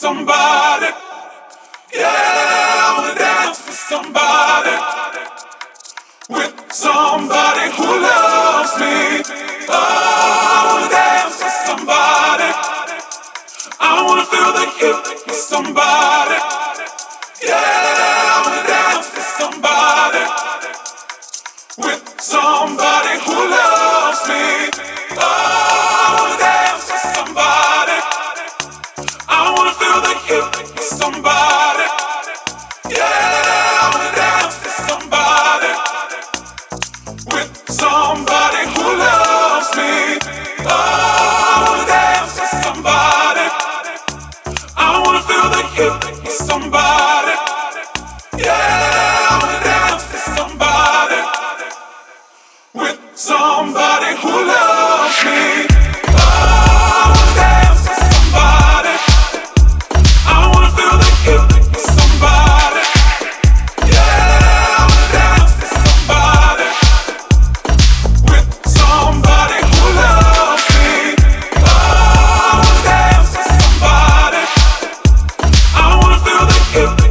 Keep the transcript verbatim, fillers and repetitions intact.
somebody. Yeah, I wanna dance with somebody. With somebody who loves me. Oh, I wanna dance with somebody. I wanna feel the heat with somebody. Yeah, I wanna dance with somebody. With somebody who loves me. Oh, I wanna dance with somebody. I wanna feel the heat with somebody. Yeah, I wanna dance with somebody. With somebody who loves me. Oh, I wanna dance with somebody. I wanna feel the heat with somebody. Yeah, I wanna dance with somebody. With somebody who loves me. Oh, I wanna dance with somebody. I wanna feel the heat with somebody. Yeah, I wanna dance with somebody. With somebody who loves me. Oh, I wanna dance with somebody. I wanna feel the heat.